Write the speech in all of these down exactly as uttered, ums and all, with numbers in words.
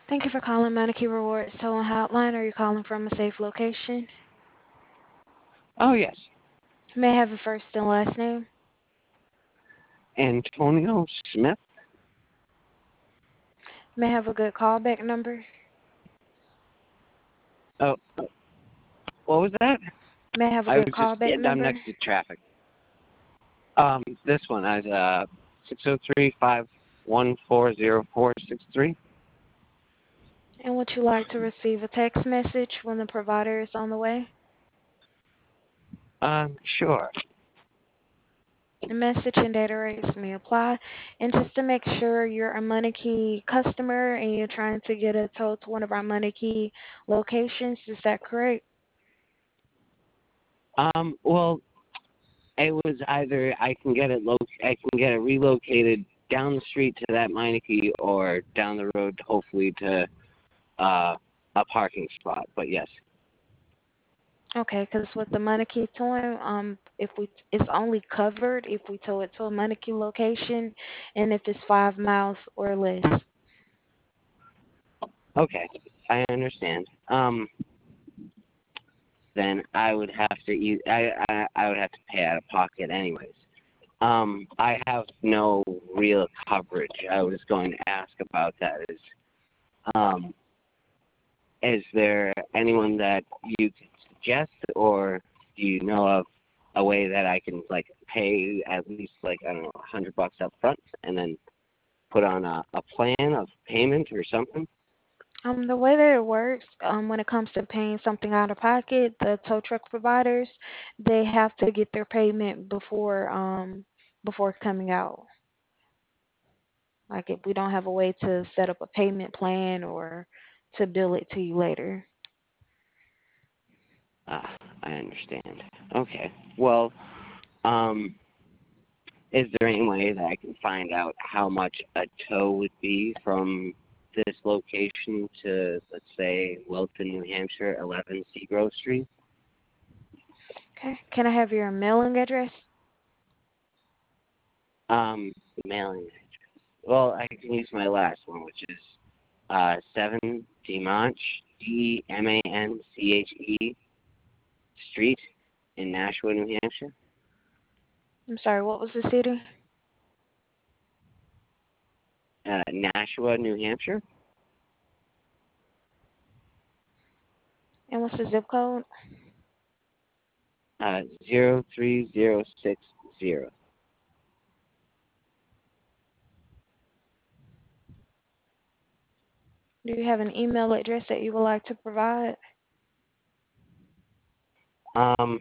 Thank you for calling Monarchy Rewards Towing Hotline. Are you calling from a safe location? Oh, yes. May I have your first and last name? Antonio Smith. May I have a good callback number? Oh, what was that? May I have a I was good just, yeah, callback I'm number? next to traffic. Um, this one, I uh, six zero three, five one four, zero four six three. And would you like to receive a text message when the provider is on the way? Um, sure. The message and data rates may apply. And just to make sure you're a MoneyKey customer and you're trying to get a tow to one of our MoneyKey locations, is that correct? Um, well, it was either I can get it lo- I can get it relocated down the street to that Meineke or down the road, hopefully, to uh, a parking spot. But yes. Okay, because with the MoneyKey towing, um, if we it's only covered if we tow it to a MoneyKey location, and if it's five miles or less. Okay, I understand. Um, then I would have to eat. I, I I would have to pay out of pocket anyways. Um, I have no real coverage. I was going to ask about that. Is um, is there anyone that you could suggest, or do you know of a way that I can like pay at least like I don't know a hundred bucks up front and then put on a, a plan of payment or something? Um, the way that it works, um, when it comes to paying something out of pocket, the tow truck providers, they have to get their payment before um before coming out. Like if we don't have a way to set up a payment plan or to bill it to you later. Ah, I understand. Okay. Well, um, is there any way that I can find out how much a tow would be from this location to, let's say, Wilton, New Hampshire, eleven Seagrove Street? Okay. Can I have your mailing address? Um, the mailing address. Well, I can use my last one, which is uh, seven Demanch, D E M A N C H E Street in Nashua, New Hampshire. I'm sorry, what was the city? Uh, Nashua, New Hampshire. And what's the zip code? Uh, zero three zero six zero. Do you have an email address that you would like to provide? Um,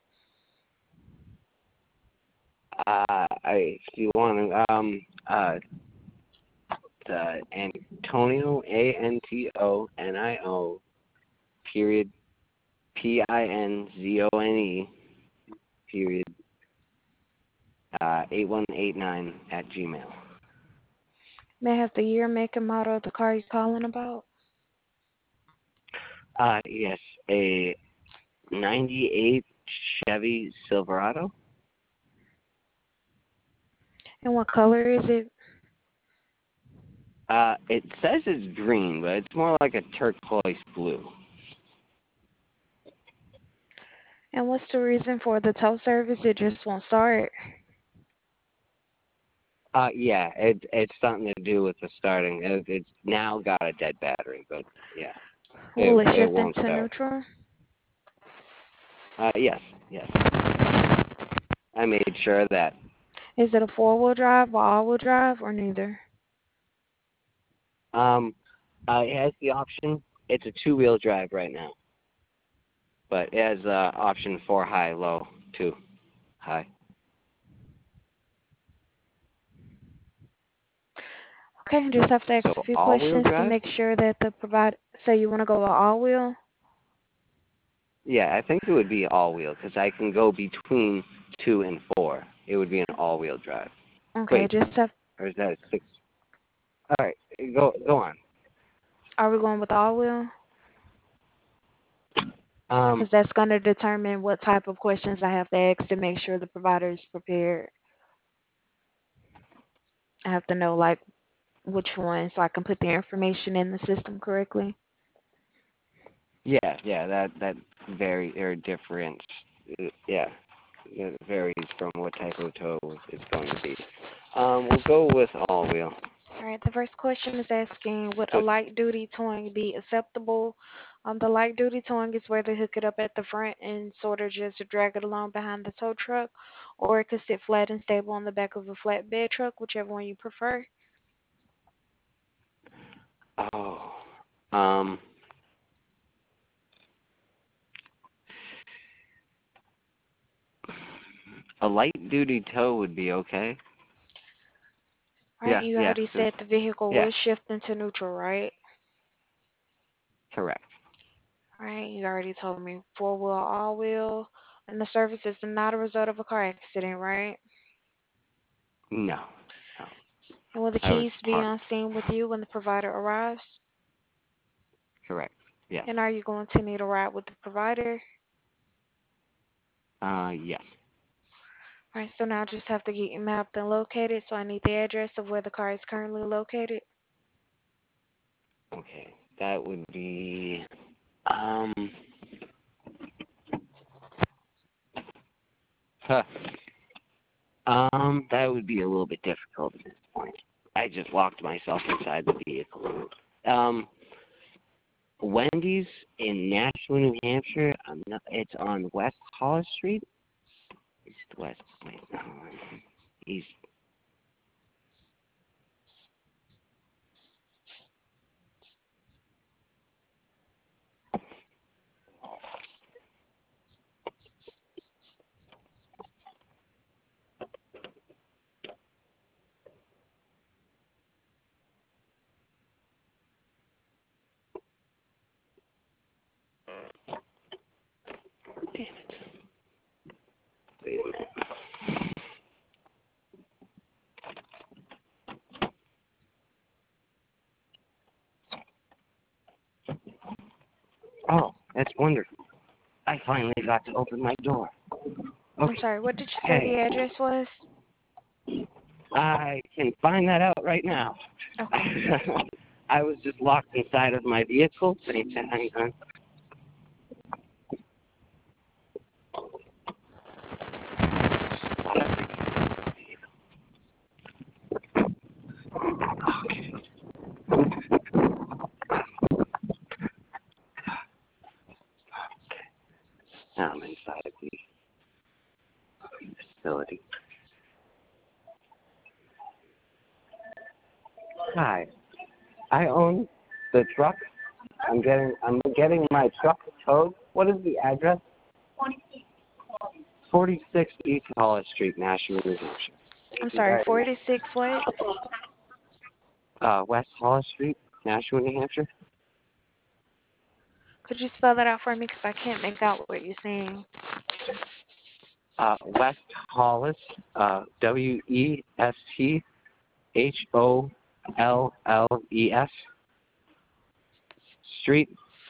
uh, I, if you want to, um, uh, the Antonio, A N T O N I O, period, P I N Z O N E, period, uh, eight one eight nine at Gmail. May I have the year, make, and model of the car you're calling about? Uh, yes, a ninety-eight Chevy Silverado. And what color is it? Uh, it says it's green, but it's more like a turquoise blue. And what's the reason for the tow service? It just won't start. Uh, yeah, it, it's something to do with the starting. It, it's now got a dead battery, but yeah, Will it it it shift won't into start. neutral? Uh, yes, yes. I made sure of that. Is it a four-wheel drive or all-wheel drive or neither? Um, uh, it has the option. It's a two-wheel drive right now, but it has uh, option for high, low, too. High. Okay, just have to ask So a few all-wheel questions to drive? make sure that the provide. So you want to go with all-wheel? Yeah, I think it would be all-wheel because I can go between two and four. It would be an all-wheel drive. Okay, Wait, just have. or is that a six? All right, go go on. Are we going with all-wheel? Um, Because that's going to determine what type of questions I have to ask to make sure the provider is prepared. I have to know, like, which one so I can put the information in the system correctly. Yeah, yeah, that that very or different. uh, Yeah, it varies from what type of tow it's going to be. Um, we'll go with all wheel. All right, the first question is asking, would a So, light duty towing be acceptable? Um, the light duty towing is where they hook it up at the front and sort of just drag it along behind the tow truck, or it could sit flat and stable on the back of a flatbed truck, whichever one you prefer. oh, um, a light duty tow would be okay. All right, Yeah, you yeah, already 'cause- said the vehicle yeah, will shift into neutral, right? correct. All right, you already told me four wheel, all wheel, and the service is not a result of a car accident, right? No, no, And will the I was keys be parked. on scene with you when the provider arrives? Correct. Yes. And are you going to need a ride with the provider? Uh, yes. Alright, so now I just have to get you mapped and located, so I need the address of where the car is currently located. Okay, that would be um. Huh. Um, that would be a little bit difficult at this point. I just locked myself inside the vehicle. Um, Wendy's in Nashua, New Hampshire. I'm not, it's on West Hollis Street. East West. Wait, no. East. Damn it. Wait a minute. Oh, that's wonderful. I finally got to open my door. I'm Okay. sorry, what did you say the Hey, address was? I can find that out right now. Okay. I was just locked inside of my vehicle. Hang on. Okay. Now I'm inside the facility. Hi. I own the truck. I'm getting I'm getting my truck towed. What is the address? forty-six East Hollis Street, Nashua, New Hampshire. I'm Thank you sorry, very much. forty-six what? Uh, West Hollis Street, Nashua, New Hampshire. Could you spell that out for me? Because I can't make out what you're saying. Uh, West Hollis, uh, W E S T H O L L E S Street.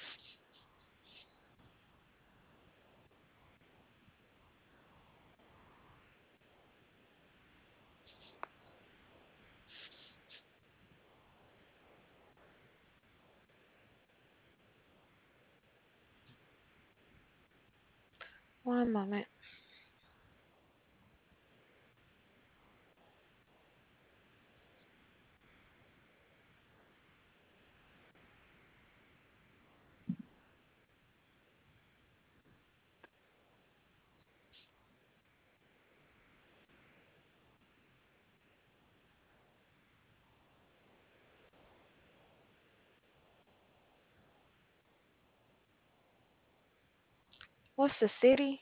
One moment. What's the city?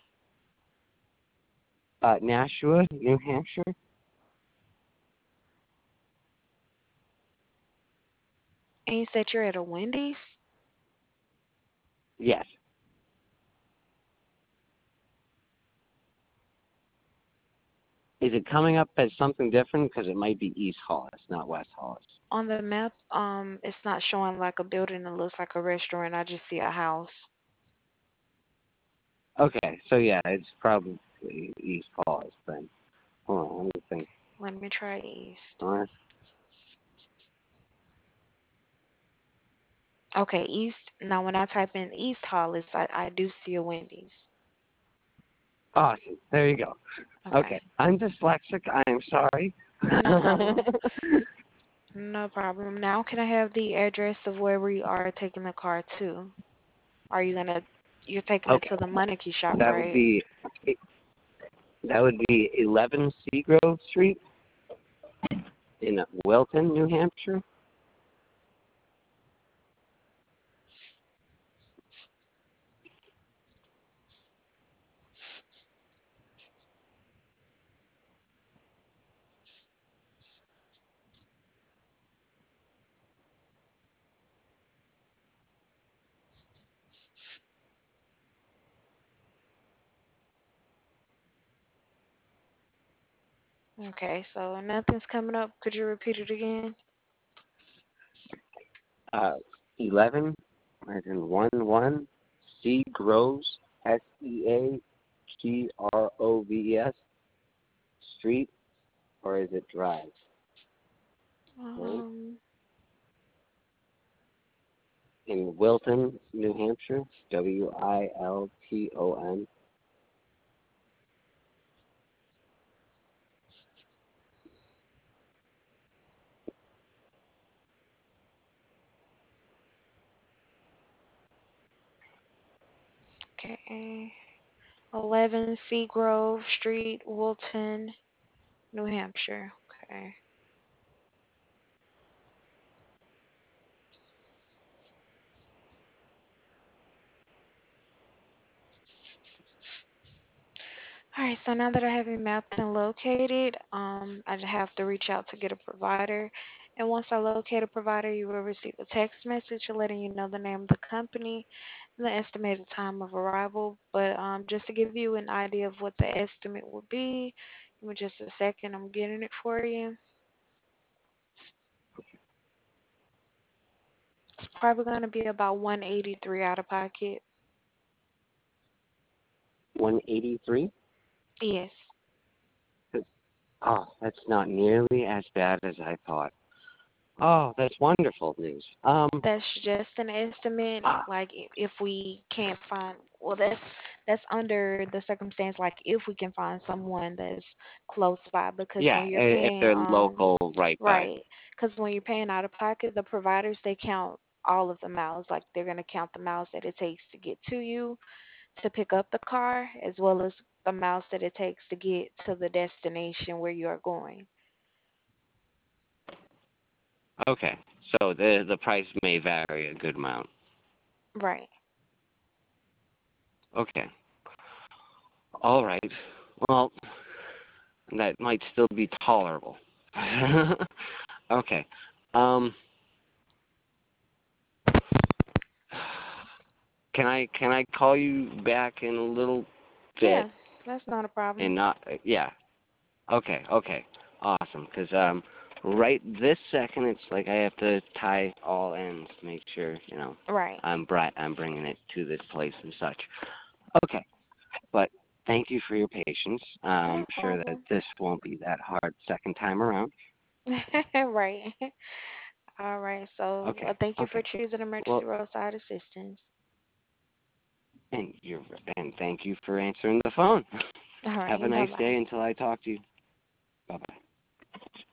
Uh, Nashua, New Hampshire. And you said you're at a Wendy's? Yes. Is it coming up as something different? Because it might be East Hollis, not West Hollis. On the map, um, it's not showing like a building that looks like a restaurant. I just see a house. Okay, so yeah, it's probably East Hollis then. Hold on, let me think. Let me try east. North. Okay, East. Now, when I type in East Hollis, I, I do see a Wendy's. Awesome. There you go. Okay. Okay, I'm dyslexic. I am sorry. no problem. No problem. Now, can I have the address of where we are taking the car to? Are you gonna, you're taking it Okay. to the Monarchy shop, That would right? be that would be eleven Seagrove Street in Wilton, New Hampshire. Okay, so nothing's coming up. Could you repeat it again? Uh, eleven, as in one one, Seagroves, S E A G R O V E S Street, or is it Drive? Right? Um, In Wilton, New Hampshire, W I L T O N. okay. eleven Seagrove Street, Woolton, New Hampshire. Okay. All right, so now that I have you mapped and located, um, I just have to reach out to get a provider. And once I locate a provider, you will receive a text message letting you know the name of the company and the estimated time of arrival. But um, just to give you an idea of what the estimate would be, give me just a second. I'm getting it for you. It's probably going to be about one eighty-three out of pocket. one eighty-three? Yes, Oh, that's not nearly as bad as I thought. Oh, that's wonderful news. Um, that's just an estimate. ah, Like i- if we can't find, well, that's that's under the circumstance. Like if we can find someone that's close by, because yeah, when you're i- if paying, they're um, local, right by. right, because when you're paying out of pocket, the providers they count all of the miles. Like they're gonna count the miles that it takes to get to you to pick up the car, as well as the miles that it takes to get to the destination where you are going. Okay, so the the price may vary a good amount. Right. Okay, all right. Well, that might still be tolerable. Okay. Um, can I can I call you back in a little bit Yeah, that's not a problem. and not? Yeah. Okay. Okay. Awesome. Because um, right this second, it's like I have to tie all ends, make sure you know Right. I'm bright. I'm bringing it to this place and such. Okay. But thank you for your patience. I'm No sure that problem. this won't be that hard second time around. Right. All right. So, Okay. uh, thank you for Okay. choosing emergency Well, roadside assistance. and you and thank you for answering the phone. All Have a right. Bye nice day bye. until I talk to you. Bye bye.